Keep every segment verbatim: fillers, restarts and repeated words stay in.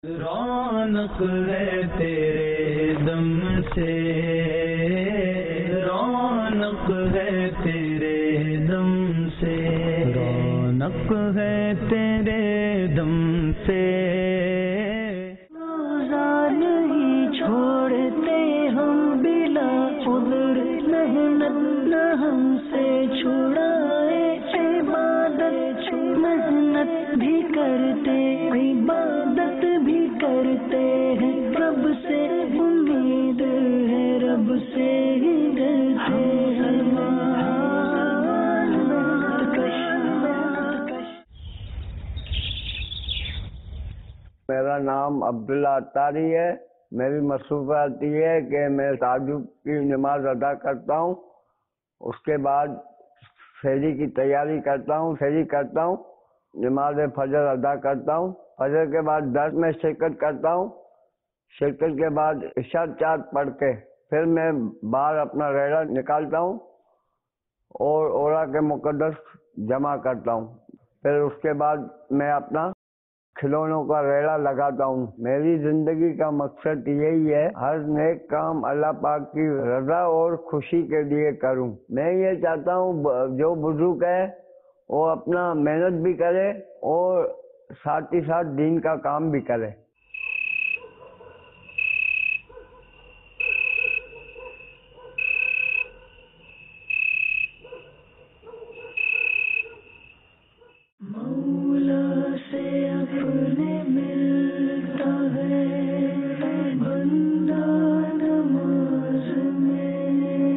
رونق ہے تیرے دم سے، رونق ہے تیرے دم سے، رونق ہے تیرے دم سے، روزہ نہیں چھوڑتے ہم بلا عذر، محنت نہ ہم سے چھڑائے، عبادت محنت بھی کرتے، عبادت بھی کرتے ہیں، رب سے امید ہے، رب سے ہی ڈرتے ہیں۔ میرا نام عبداللہ اتاری ہے۔ میری مصروفیات یہ ہے کہ میں تہجد کی نماز ادا کرتا ہوں، اس کے بعد سحری کی تیاری کرتا ہوں، سحری کرتا ہوں، نماز فجر ادا کرتا ہوں، فجر کے بعد درس میں شرکت کرتا ہوں، شرکت کے بعد عشاء چار پڑھ کے پھر میں باہر اپنا ریڑہ نکالتا ہوں اور اورا کے مقدس جمع کرتا ہوں، پھر اس کے بعد میں اپنا کھلونوں کا ریڑہ لگاتا ہوں۔ میری زندگی کا مقصد یہی ہے، ہر نیک کام اللہ پاک کی رضا اور خوشی کے لیے کروں۔ میں یہ چاہتا ہوں جو بزرگ ہے وہ اپنا محنت بھی کرے اور ساتھ ہی ساتھ دین کا کام بھی کرے۔ مولا سے اپنے ملتا ہے بندہ نماز میں،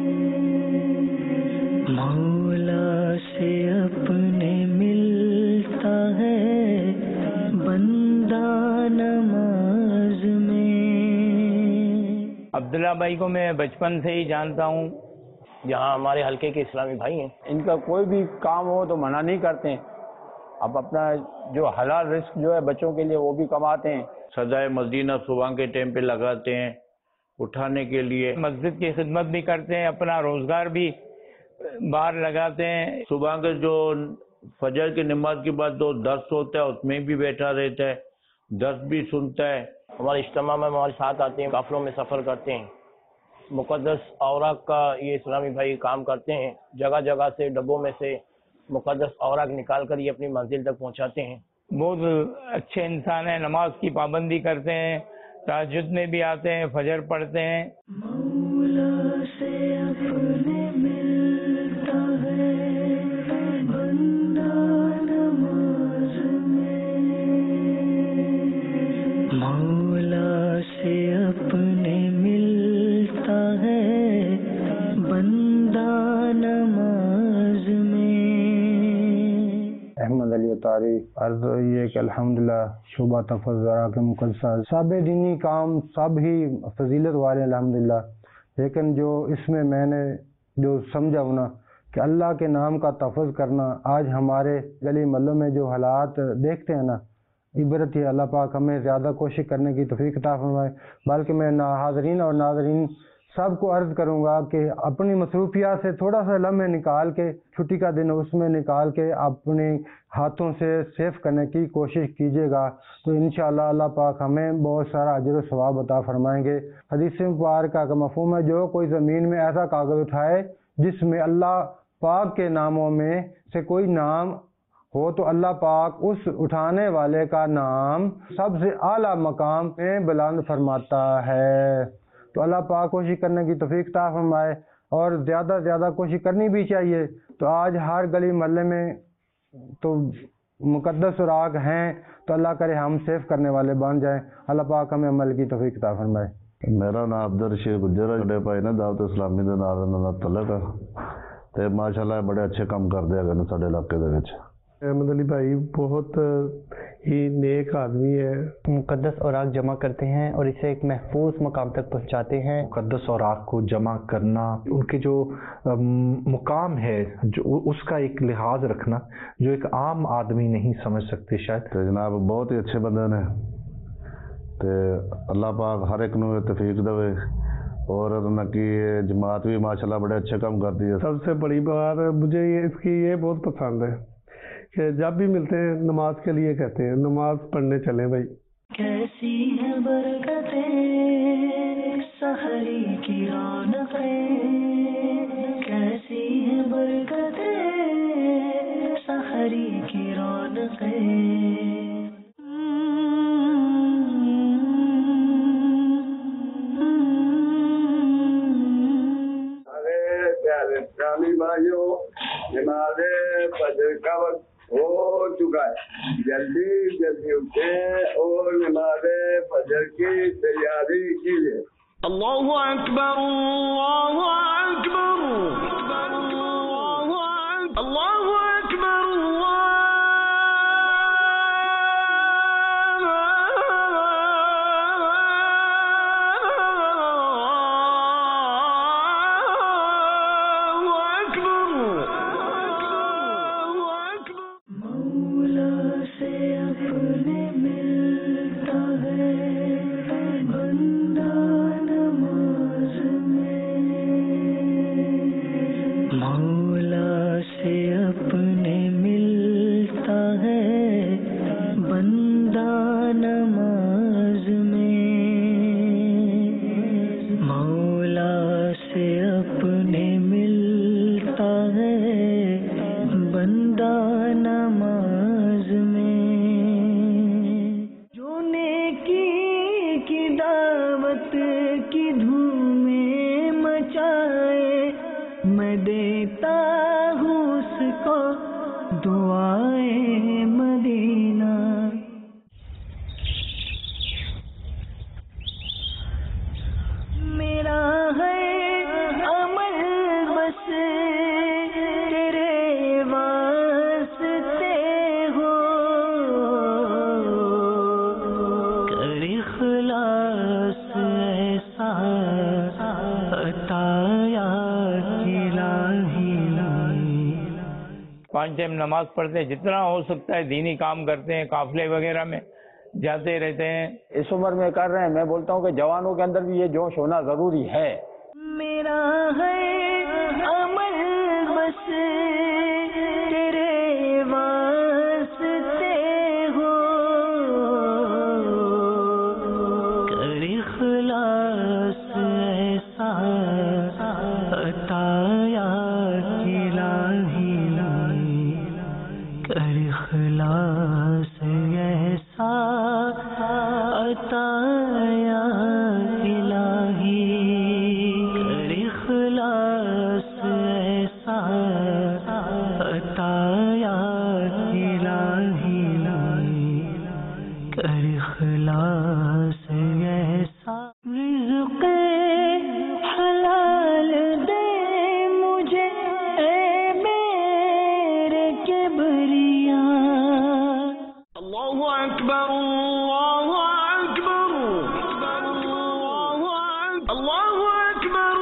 مولا سے اپنے ملتا ہے بندہ نماز میں۔ عبداللہ بھائی کو میں بچپن سے ہی جانتا ہوں، جہاں ہمارے حلقے کے اسلامی بھائی ہیں، ان کا کوئی بھی کام ہو تو منع نہیں کرتے، اب اپنا جو حلال رزق جو ہے بچوں کے لیے وہ بھی کماتے ہیں۔ سدائے مدینہ صبح کے ٹائم پہ لگاتے ہیں اٹھانے کے لیے، مسجد کی خدمت بھی کرتے ہیں، اپنا روزگار بھی باہر لگاتے ہیں۔ صبح کے جو فجر کی نماز کے بعد جو درس ہوتا ہے اس میں بھی بیٹھا رہتا ہے، درس بھی سنتا ہے۔ ہمارے اجتماع میں ہمارے ساتھ آتے ہیں، قافلوں میں سفر کرتے ہیں، مقدس اوراق کا یہ اسلامی بھائی کام کرتے ہیں، جگہ جگہ سے ڈبوں میں سے مقدس اوراق نکال کر یہ اپنی منزل تک پہنچاتے ہیں۔ بہت اچھے انسان ہیں، نماز کی پابندی کرتے ہیں، تہجد میں بھی آتے ہیں، فجر پڑھتے ہیں۔ مولا سے اپنے ملتا ہے بندہ نماز میں، مولا سے اپنے ملتا ہے بندہ نماز میں۔ احمد علی اتاری عرض یہ کہ الحمدللہ شعبہ تفضل کے مقدسہ سب دینی کام سب ہی فضیلت والے الحمدللہ، لیکن جو اس میں میں نے جو سمجھا ہونا کہ اللہ کے نام کا تفظ کرنا، آج ہمارے گلی محلوں میں جو حالات دیکھتے ہیں نا، عبرت ہے۔ اللہ پاک ہمیں زیادہ کوشش کرنے کی توفیق عطا فرمائے۔ بلکہ میں حاضرین اور ناظرین سب کو عرض کروں گا کہ اپنی مصروفیات سے تھوڑا سا لمحے نکال کے، چھٹی کا دن اس میں نکال کے اپنے ہاتھوں سے سیف کرنے کی کوشش کیجیے گا، تو انشاءاللہ اللہ پاک ہمیں بہت سارا اجر و ثواب عطا فرمائیں گے۔ حدیث مبارکہ کا مفہوم ہے، جو کوئی زمین میں ایسا کاغذ اٹھائے جس میں اللہ پاک کے ناموں میں سے کوئی نام ہو تو اللہ پاک اس اٹھانے والے کا نام سب سے اعلیٰ مقام میں بلند فرماتا ہے۔ تو اللہ پاک کوشش کرنے کی توفیق عطا فرمائے، اور زیادہ سے زیادہ کوشش کرنی بھی چاہیے۔ تو آج ہر گلی محلے میں تو مقدس اوراق ہیں، تو اللہ کرے ہم سیف کرنے والے بن جائیں۔ اللہ پاک ہمیں عمل کی توفیق عطا فرمائے۔ میرا نام عبدالرشید گجر ہے، بھائی نے دعوت اسلامی دے نال اللہ تعالی کا تے ماشاءاللہ بڑے اچھے کام کردے ہیں نے ساڈے علاقے دے وچ۔ احمد علی بھائی بہت ہی نیک آدمی ہے، مقدس اوراق جمع کرتے ہیں اور اسے ایک محفوظ مقام تک پہنچاتے ہیں۔ مقدس اوراق کو جمع کرنا، ان کے جو مقام ہے جو اس کا ایک لحاظ رکھنا جو ایک عام آدمی نہیں سمجھ سکتے شاید۔ تے جناب بہت ہی اچھے بندے نے، تے اللہ پاک ہر ایک نو توفیق دے، اور کی جماعت بھی ماشاءاللہ بڑے اچھے کام کرتی ہے۔ سب سے بڑی بات مجھے یہ اس کی یہ بہت پسند ہے کہ جب بھی ملتے ہیں نماز کے لیے کہتے ہیں نماز پڑھنے چلیں بھائی۔ कैसी है बरकतें सहरी की रौनकें, कैसी है बरकतें सहरी की रौनकें। इस्लामी भाइयों, नमाज फजर का वक्त हो चुका है, जल्दी जल्दी उठे और नमाज फजर की तैयारी कीजिए। अल्लाहु अकबर, अल्लाहु अकबर, अल्लाहु अकबर। पाँच टाइम नमाज पढ़ते हैं, जितना हो सकता है दीनी काम करते हैं, काफिले वगैरह में जाते रहते हैं। इस उम्र में कर रहे हैं। मैं बोलता हूँ कि जवानों के अंदर भी ये जोश होना जरूरी है। मेरा है अमल बस तेरे वास्ते हो, कर इखलास ऐसा अता या इलाही, कर इखलास ऐसा अता या इलाही, कर इखलास ऐसा अता या इलाही, कर इखलास ऐसा। रिज़्क़ हलाल दे मुझे ऐ मेरे किबरिया। अल्लाहु अकबर, अल्लाहु अकबर, अल्लाहु अकबर।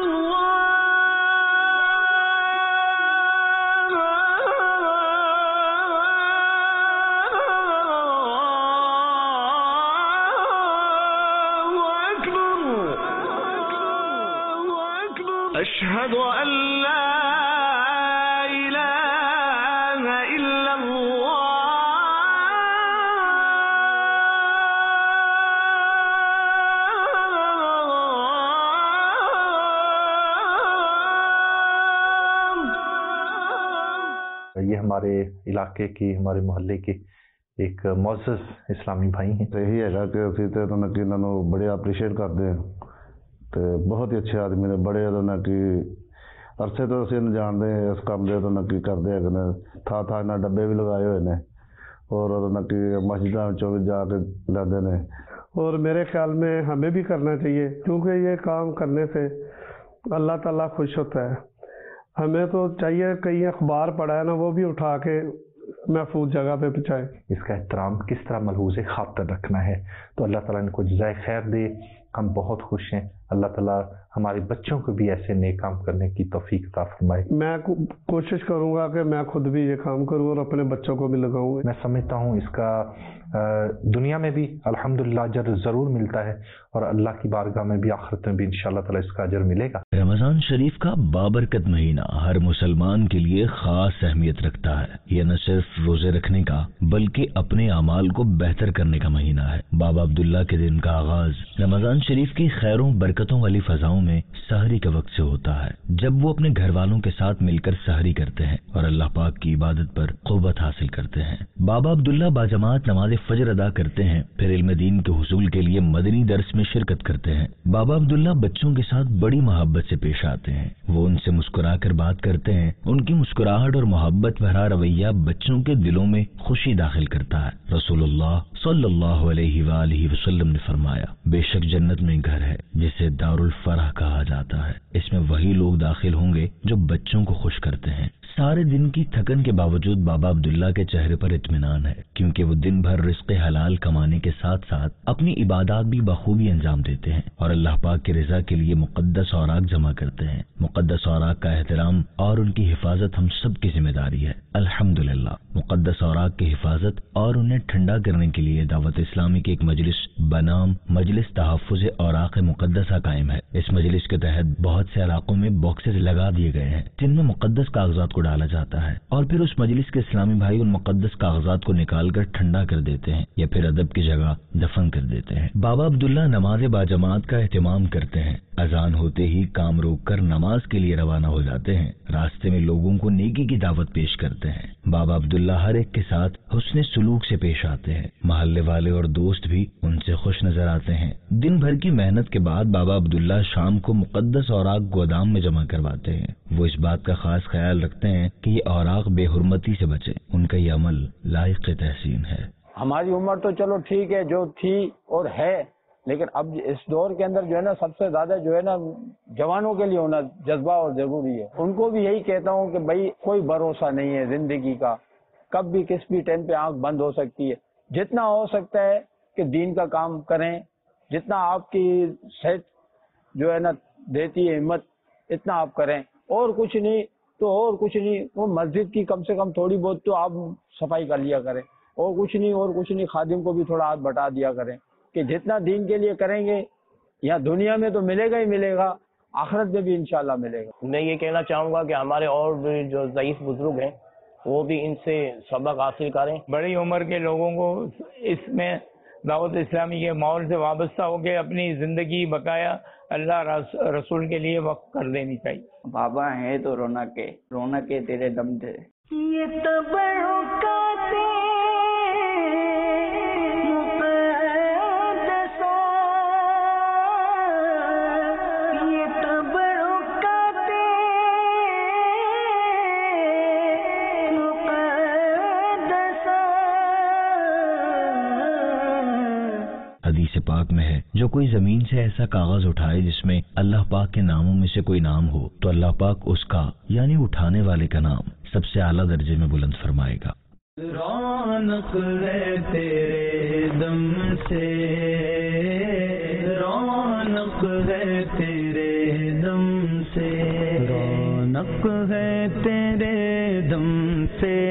أشهد أن لا إله إلا الله। ये हमारे इलाके की, हमारे मोहल्ले की एक मुअज़्ज़ज़ इस्लामी भाई हैं। यही है कि ਅਸੀਂ ਤੇ ਉਹਨਾਂ ਕਿ ਇਹਨਾਂ ਨੂੰ ਬੜੇ ਅਪਰੀਸ਼ੀਏਟ ਕਰਦੇ ਹਾਂ ਤੇ ਬਹੁਤ ਹੀ ਅੱਛੇ ਆਦਮੀ ਨੇ, ਬੜੇ ਉਹਨਾਂ ਕਿ ਅਰਸੇ ਤੋਂ ਅਸੀਂ ਇਹਨੂੰ ਜਾਣਦੇ ਹਾਂ, ਇਸ ਕੰਮ ਦੇ ਉਹਨਾਂ ਕੀ ਕਰਦੇ ਹੈਗੇ ਨੇ, ਥਾਂ ਥਾਂ ਇਹਨਾਂ ਡੱਬੇ ਵੀ ਲਗਾਏ ਹੋਏ ਨੇ ਔਰ ਉਹਨਾਂ ਕਿ ਮਸਜਿਦਾਂ ਵਿੱਚੋਂ ਵੀ ਜਾ ਕੇ ਲਾਉਂਦੇ ਨੇ। और मेरे ख्याल में हमें भी करना चाहिए, क्योंकि ये काम करने से अल्लाह ताला खुश होता है। हमें तो चाहिए कहीं अखबार पड़ा है ना, वो भी उठा के महफूज जगह पे पहुँचाए। इसका एहतराम किस तरह मलहूज़ खातर रखना है, तो अल्लाह ताला इनको जज़ाए खैर दे। हम बहुत खुश हैं, अल्लाह ताला हमारे बच्चों को भी ऐसे नेक काम करने की तौफीक अता फरमाए। मैं कोशिश करूंगा कि मैं खुद भी ये काम करूं और अपने बच्चों को भी लगाऊं। मैं समझता हूँ इसका दुनिया में भी अल्हम्दुलिल्लाह अजर ज़रूर मिलता है और अल्लाह की बारगाह में भी आखिरत में भी इंशाअल्लाह ताला इसका अजर मिलेगा। रमज़ान शरीफ का बाबरकत महीना हर मुसलमान के लिए खास अहमियत रखता है। यह न सिर्फ रोजे रखने का बल्कि अपने अमाल को बेहतर करने का महीना है। बाबा عبداللہ کے دن کا آغاز رمضان شریف کی خیروں برکتوں والی فضاؤں میں سحری کے وقت سے ہوتا ہے، جب وہ اپنے گھر والوں کے ساتھ مل کر سحری کرتے ہیں اور اللہ پاک کی عبادت پر قوت حاصل کرتے ہیں۔ بابا عبداللہ باجماعت نماز فجر ادا کرتے ہیں، پھر علم دین کے حصول کے لیے مدنی درس میں شرکت کرتے ہیں۔ بابا عبداللہ بچوں کے ساتھ بڑی محبت سے پیش آتے ہیں، وہ ان سے مسکرا کر بات کرتے ہیں۔ ان کی مسکراہٹ اور محبت بھرا رویہ بچوں کے دلوں میں خوشی داخل کرتا ہے۔ رسول اللہ صلی اللہ علیہ وآلہ وسلم نے فرمایا، بے شک جنت میں گھر ہے جسے دار الفرح کہا جاتا ہے، اس میں وہی لوگ داخل ہوں گے جو بچوں کو خوش کرتے ہیں۔ سارے دن کی تھکن کے باوجود بابا عبداللہ کے چہرے پر اطمینان ہے، کیونکہ وہ دن بھر رزق حلال کمانے کے ساتھ ساتھ اپنی عبادات بھی بخوبی انجام دیتے ہیں اور اللہ پاک کی رضا کے لیے مقدس اوراق جمع کرتے ہیں۔ مقدس اوراق کا احترام اور ان کی حفاظت ہم سب کی ذمہ داری ہے۔ الحمدللہ مقدس اوراق کی حفاظت اور انہیں ٹھنڈا کرنے کے لیے دعوت اسلامی کی ایک مجلس بنام مجلس تحفظ اوراق مقدسہ قائم ہے۔ اس مجلس کے تحت بہت سے علاقوں میں باکسز لگا دیے گئے ہیں جن میں مقدس کاغذات کو ڈالا جاتا ہے اور پھر اس مجلس کے اسلامی بھائی ان مقدس کاغذات کو نکال کر ٹھنڈا کر دیتے ہیں یا پھر ادب کی جگہ دفن کر دیتے ہیں۔ بابا عبداللہ نماز باجماعت کا اہتمام کرتے ہیں، اذان ہوتے ہی کام روک کر نماز کے لیے روانہ ہو جاتے ہیں، راستے میں لوگوں کو نیکی کی دعوت پیش کرتے ہیں۔ بابا عبداللہ ہر ایک کے ساتھ حسن سلوک سے پیش آتے ہیں، محلے والے اور دوست بھی ان سے خوش نظر آتے ہیں۔ دن بھر کی محنت کے بعد بابا عبداللہ شام کو مقدس اوراق گودام میں جمع کرواتے ہیں۔ وہ اس بات کا خاص خیال رکھتے ہیں کہ یہ اوراق بے حرمتی سے بچے، ان کا یہ عمل لائق تحسین ہے۔ ہماری عمر تو چلو ٹھیک ہے جو تھی اور ہے، لیکن اب اس دور کے اندر جو ہے نا سب سے زیادہ جو ہے نا جوانوں کے لیے ہونا جذبہ اور ضروری ہے۔ ان کو بھی یہی کہتا ہوں کہ بھائی کوئی بھروسہ نہیں ہے زندگی کا، کب بھی کس بھی ٹائم پہ آنکھ بند ہو سکتی ہے۔ جتنا ہو سکتا ہے کہ دین کا کام کریں، جتنا آپ کی صحت جو ہے نا دیتی ہے ہمت اتنا آپ کریں، اور کچھ نہیں تو اور کچھ نہیں، وہ مسجد کی کم سے کم تھوڑی بہت تو آپ صفائی کر لیا کریں، اور کچھ نہیں اور کچھ نہیں خادم کو بھی تھوڑا ہاتھ بٹا دیا کریں کہ جتنا دین کے لیے کریں گے یہاں دنیا میں تو ملے گا ہی ملے گا، آخرت میں بھی انشاءاللہ ملے گا۔ میں یہ کہنا چاہوں گا کہ ہمارے اور بھی جو ضعیف بزرگ ہیں وہ بھی ان سے سبق حاصل کریں۔ بڑی عمر کے لوگوں کو اس میں دعوت اسلامی کے ماحول سے وابستہ ہو کے اپنی زندگی بقایا اللہ رسول کے لیے وقف کر دینی چاہیے۔ بابا ہے تو رونق ہے، رونق ہے تیرے دم سے۔ یہ تبرکاتیں مقدسہ، یہ تبرکاتیں مقدسہ۔ حدیث پاک میں ہے، جو کوئی زمین سے ایسا کاغذ اٹھائے جس میں اللہ پاک کے ناموں میں سے کوئی نام ہو تو اللہ پاک اس کا یعنی اٹھانے والے کا نام سب سے اعلیٰ درجے میں بلند فرمائے گا۔ رونق ہے تیرے دم سے، رونق ہے تیرے دم سے، رونق ہے تیرے دم سے،